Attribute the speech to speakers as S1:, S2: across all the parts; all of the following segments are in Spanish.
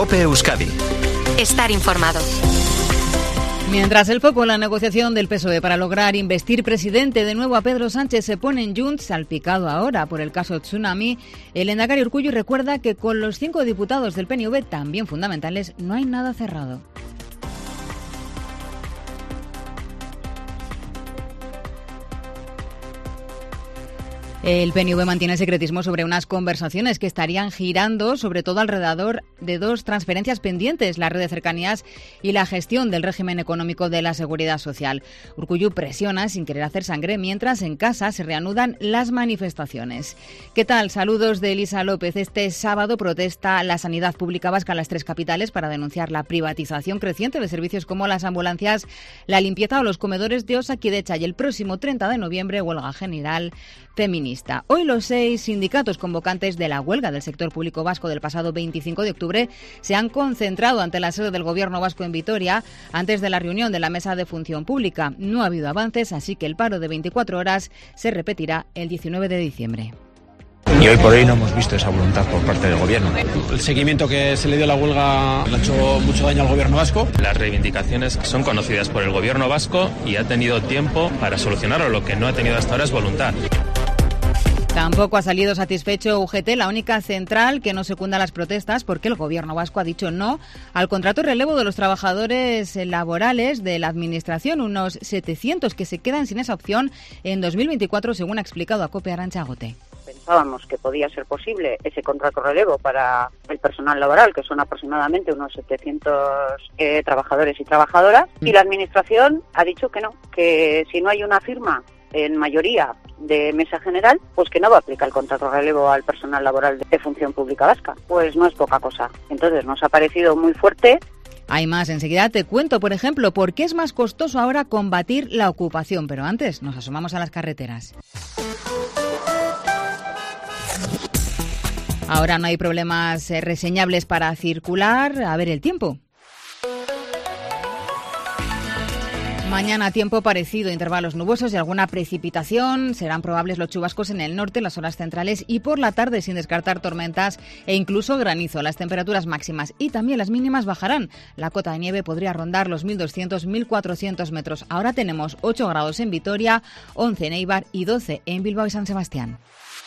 S1: COPE Euskadi.
S2: Estar informado.
S3: Mientras el foco en la negociación del PSOE para lograr investir presidente de nuevo a Pedro Sánchez se pone en Junts, salpicado ahora por el caso Tsunami, el lehendakari Urkullu recuerda que con los 5 diputados del PNV, también fundamentales, no hay nada cerrado. El PNV mantiene el secretismo sobre unas conversaciones que estarían girando sobre todo alrededor de 2 transferencias pendientes, la red de cercanías y la gestión del régimen económico de la Seguridad Social. Urkullu presiona sin querer hacer sangre, mientras en casa se reanudan las manifestaciones. ¿Qué tal? Saludos de Elisa López. Este sábado protesta la sanidad pública vasca en las 3 capitales para denunciar la privatización creciente de servicios como las ambulancias, la limpieza o los comedores de Osakidecha, y el próximo 30 de noviembre huelga general feminista. Hoy los 6 sindicatos convocantes de la huelga del sector público vasco del pasado 25 de octubre se han concentrado ante la sede del Gobierno vasco en Vitoria antes de la reunión de la Mesa de Función Pública. No ha habido avances, así que el paro de 24 horas se repetirá el 19 de diciembre.
S4: Y hoy por hoy no hemos visto esa voluntad por parte del Gobierno.
S5: El seguimiento que se le dio a la huelga le ha hecho mucho daño al Gobierno vasco.
S6: Las reivindicaciones son conocidas por el Gobierno vasco y ha tenido tiempo para solucionarlo. Lo que no ha tenido hasta ahora es voluntad.
S3: Tampoco ha salido satisfecho UGT, la única central que no secunda las protestas, porque el Gobierno vasco ha dicho no al contrato de relevo de los trabajadores laborales de la Administración, unos 700 que se quedan sin esa opción en 2024, según ha explicado a COPE Arantxa Agote.
S7: Pensábamos que podía ser posible ese contrato relevo para el personal laboral, que son aproximadamente unos 700 trabajadores y trabajadoras, y la Administración ha dicho que no, que si no hay una firma en mayoría de mesa general, pues que no va a aplicar el contrato relevo al personal laboral de Función Pública Vasca. Pues no es poca cosa. Entonces nos ha parecido muy fuerte.
S3: Hay más, enseguida te cuento, por ejemplo, por qué es más costoso ahora combatir la ocupación, pero antes nos asomamos a las carreteras. Ahora no hay problemas reseñables para circular. A ver el tiempo. Mañana tiempo parecido, intervalos nubosos y alguna precipitación. Serán probables los chubascos en el norte, en las horas centrales, y por la tarde, sin descartar tormentas e incluso granizo. Las temperaturas máximas y también las mínimas bajarán. La cota de nieve podría rondar los 1.200-1.400 metros. Ahora tenemos 8 grados en Vitoria, 11 en Eibar y 12 en Bilbao y San Sebastián.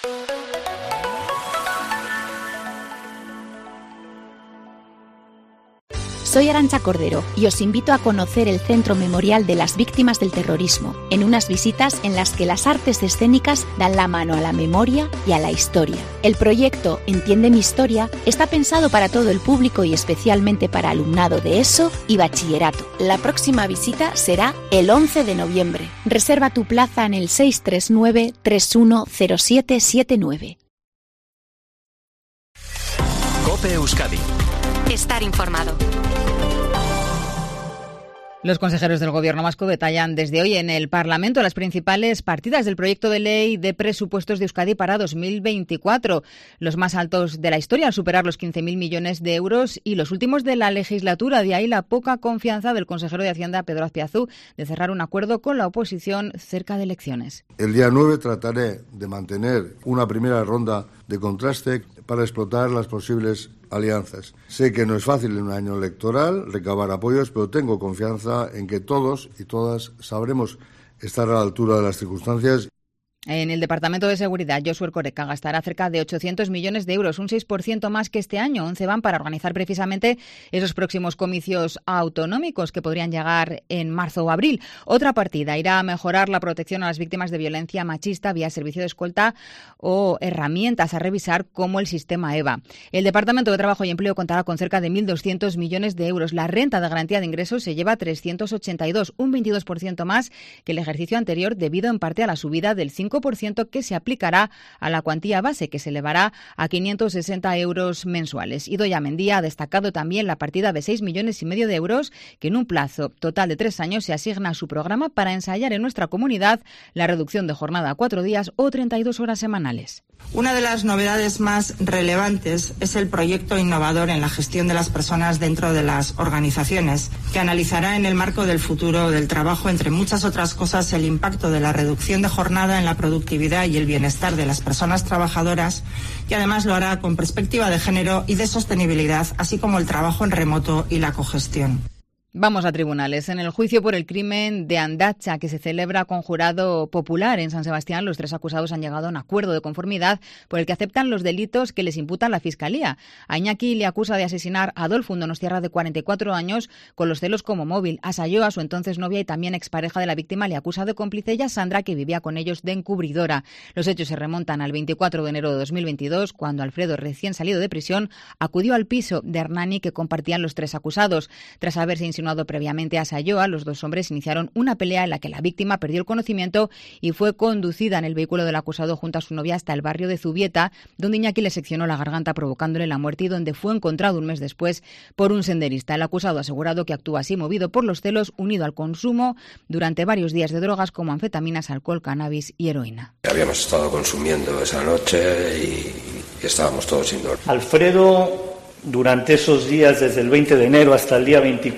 S8: Soy Arantxa Cordero y os invito a conocer el Centro Memorial de las Víctimas del Terrorismo, en unas visitas en las que las artes escénicas dan la mano a la memoria y a la historia. El proyecto Entiende mi historia está pensado para todo el público y especialmente para alumnado de ESO y bachillerato. La próxima visita será el 11 de noviembre. Reserva tu plaza en el 639-310779.
S1: COPE Euskadi.
S2: Estar informado.
S3: Los consejeros del Gobierno vasco detallan desde hoy en el Parlamento las principales partidas del proyecto de ley de presupuestos de Euskadi para 2024, los más altos de la historia, al superar los 15.000 millones de euros y los últimos de la legislatura. De ahí la poca confianza del consejero de Hacienda, Pedro Azpiazu, de cerrar un acuerdo con la oposición cerca de elecciones.
S9: El día 9 trataré de mantener una primera ronda de contraste para explotar las posibles alianzas. Sé que no es fácil en un año electoral recabar apoyos, pero tengo confianza en que todos y todas sabremos estar a la altura de las circunstancias.
S3: En el Departamento de Seguridad, Josu Erkoreka gastará cerca de 800 millones de euros, un 6% más que este año. 11 van para organizar precisamente esos próximos comicios autonómicos que podrían llegar en marzo o abril. Otra partida irá a mejorar la protección a las víctimas de violencia machista vía servicio de escolta o herramientas a revisar como el sistema EVA. El Departamento de Trabajo y Empleo contará con cerca de 1.200 millones de euros. La renta de garantía de ingresos se lleva 382, un 22% más que el ejercicio anterior, debido en parte a la subida del 5% que se aplicará a la cuantía base, que se elevará a 560 euros mensuales. Idoia Mendia ha destacado también la partida de 6,5 millones de euros que en un plazo total de 3 años se asigna a su programa para ensayar en nuestra comunidad la reducción de jornada a 4 días o 32 horas semanales.
S10: Una de las novedades más relevantes es el proyecto innovador en la gestión de las personas dentro de las organizaciones, que analizará en el marco del futuro del trabajo, entre muchas otras cosas, el impacto de la reducción de jornada en la productividad y el bienestar de las personas trabajadoras y además lo hará con perspectiva de género y de sostenibilidad, así como el trabajo en remoto y la cogestión.
S3: Vamos a tribunales. En el juicio por el crimen de Andacha, que se celebra con jurado popular en San Sebastián, los 3 acusados han llegado a un acuerdo de conformidad por el que aceptan los delitos que les imputa la Fiscalía. A Iñaki le acusa de asesinar a Adolfo, un donostiarra de 44 años, con los celos como móvil. A Sayó, a su entonces novia y también expareja de la víctima, le acusa de cómplice, y a Sandra, que vivía con ellos, de encubridora. Los hechos se remontan al 24 de enero de 2022, cuando Alfredo, recién salido de prisión, acudió al piso de Hernani que compartían los 3 acusados. Tras haberse insinuado previamente a Sayoa, los 2 hombres iniciaron una pelea en la que la víctima perdió el conocimiento y fue conducida en el vehículo del acusado junto a su novia hasta el barrio de Zubieta, donde Iñaki le seccionó la garganta provocándole la muerte y donde fue encontrado un mes después por un senderista. El acusado ha asegurado que actúa así movido por los celos, unido al consumo durante varios días de drogas como anfetaminas, alcohol, cannabis y heroína.
S11: Habíamos estado consumiendo esa noche y estábamos todos sin dormir.
S12: Alfredo, durante esos días, desde el 20 de enero hasta el día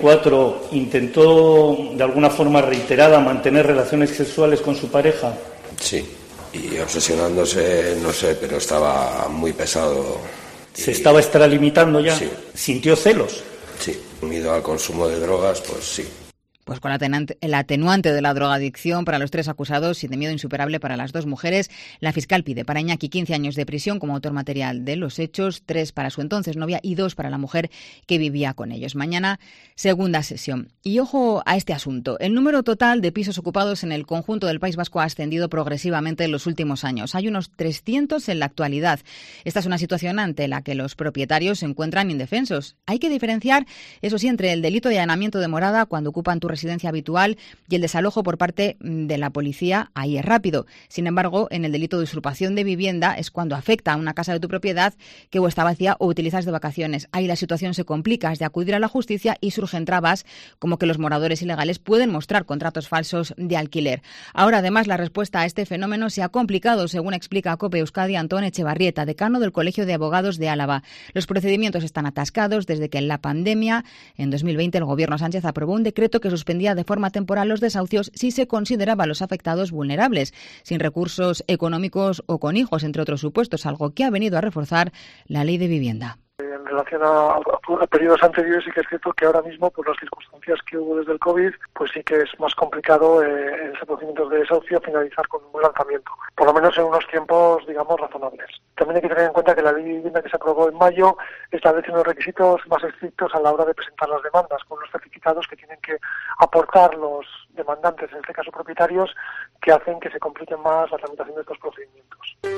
S12: 24, intentó de alguna forma reiterada mantener relaciones sexuales con su pareja.
S11: Sí, y obsesionándose, no sé, pero estaba muy pesado.
S12: ¿Se estaba extralimitando ya?
S11: Sí.
S12: ¿Sintió celos?
S11: Sí, unido al consumo de drogas, pues sí.
S3: Pues con el atenuante de la drogadicción para los 3 acusados y de miedo insuperable para las 2 mujeres, la fiscal pide para Iñaki 15 años de prisión como autor material de los hechos, 3 para su entonces novia y 2 para la mujer que vivía con ellos. Mañana, segunda sesión. Y ojo a este asunto. El número total de pisos ocupados en el conjunto del País Vasco ha ascendido progresivamente en los últimos años. Hay unos 300 en la actualidad. Esta es una situación ante la que los propietarios se encuentran indefensos. Hay que diferenciar, eso sí, entre el delito de allanamiento de morada cuando ocupan tu residencia habitual y el desalojo por parte de la policía. Ahí es rápido. Sin embargo, en el delito de usurpación de vivienda es cuando afecta a una casa de tu propiedad que o está vacía o utilizas de vacaciones. Ahí la situación se complica, has de acudir a la justicia y surgen trabas como que los moradores ilegales pueden mostrar contratos falsos de alquiler. Ahora, además, la respuesta a este fenómeno se ha complicado, según explica COPE Euskadi Antón Echevarrieta, decano del Colegio de Abogados de Álava. Los procedimientos están atascados desde que en la pandemia, en 2020, el gobierno Sánchez aprobó un decreto que suspendía de forma temporal los desahucios si se consideraba a los afectados vulnerables, sin recursos económicos o con hijos, entre otros supuestos, algo que ha venido a reforzar la ley de vivienda.
S13: En relación a periodos anteriores, sí que es cierto que ahora mismo, por las circunstancias que hubo desde el COVID, pues sí que es más complicado en esos procedimientos de desahucio finalizar con un lanzamiento, por lo menos en unos tiempos, digamos, razonables. También hay que tener en cuenta que la ley de vivienda que se aprobó en mayo establece unos requisitos más estrictos a la hora de presentar las demandas, con unos certificados que tienen que aportar los demandantes, en este caso propietarios, que hacen que se compliquen más la tramitación de estos procedimientos.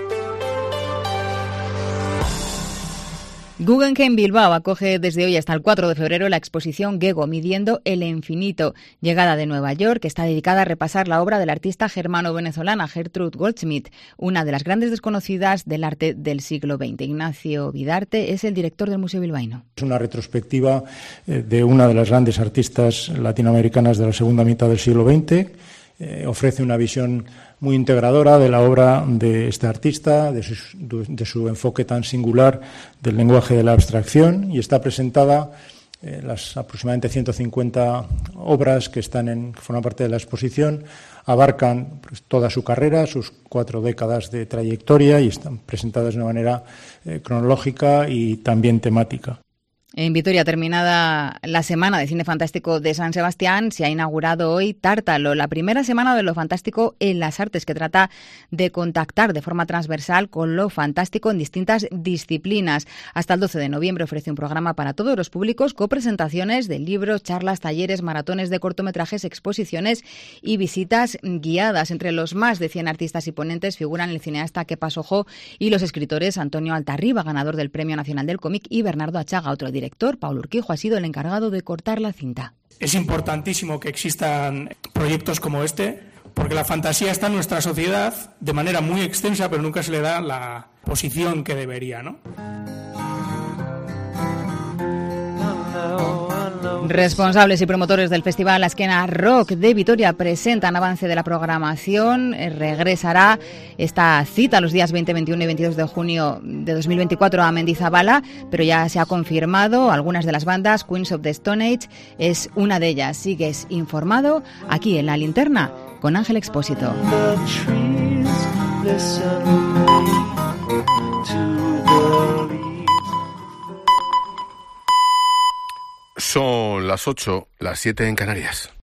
S3: Guggenheim Bilbao acoge desde hoy hasta el 4 de febrero la exposición Gego, midiendo el infinito, llegada de Nueva York, que está dedicada a repasar la obra de la artista germano-venezolana Gertrude Goldschmidt, una de las grandes desconocidas del arte del siglo XX. Ignacio Vidarte es el director del Museo Bilbaíno.
S14: Es una retrospectiva de una de las grandes artistas latinoamericanas de la segunda mitad del siglo XX. Ofrece una visión muy integradora de la obra de este artista, de su enfoque tan singular del lenguaje de la abstracción, y está presentada las aproximadamente 150 obras que forman parte de la exposición, abarcan pues, toda su carrera, sus 4 décadas de trayectoria, y están presentadas de una manera cronológica y también temática.
S3: En Vitoria, terminada la Semana de Cine Fantástico de San Sebastián, se ha inaugurado hoy Tártalo, la primera semana de lo fantástico en las artes, que trata de contactar de forma transversal con lo fantástico en distintas disciplinas. Hasta el 12 de noviembre ofrece un programa para todos los públicos, con presentaciones de libros, charlas, talleres, maratones de cortometrajes, exposiciones y visitas guiadas. Entre los más de 100 artistas y ponentes figuran el cineasta Kepa Sojo y los escritores Antonio Altarriba, ganador del Premio Nacional del Cómic, y Bernardo Achaga. Otro director, Paulo Urquijo, ha sido el encargado de cortar la cinta.
S15: Es importantísimo que existan proyectos como este, porque la fantasía está en nuestra sociedad de manera muy extensa, pero nunca se le da la posición que debería, ¿no?
S3: Responsables y promotores del Festival Azkena Rock de Vitoria presentan avance de la programación. Regresará esta cita los días 20, 21 y 22 de junio de 2024 a Mendizabala, pero ya se ha confirmado algunas de las bandas. Queens of the Stone Age es una de ellas. Sigues informado aquí en La Linterna con Ángel Expósito.
S16: Son las 8, las 7 en Canarias.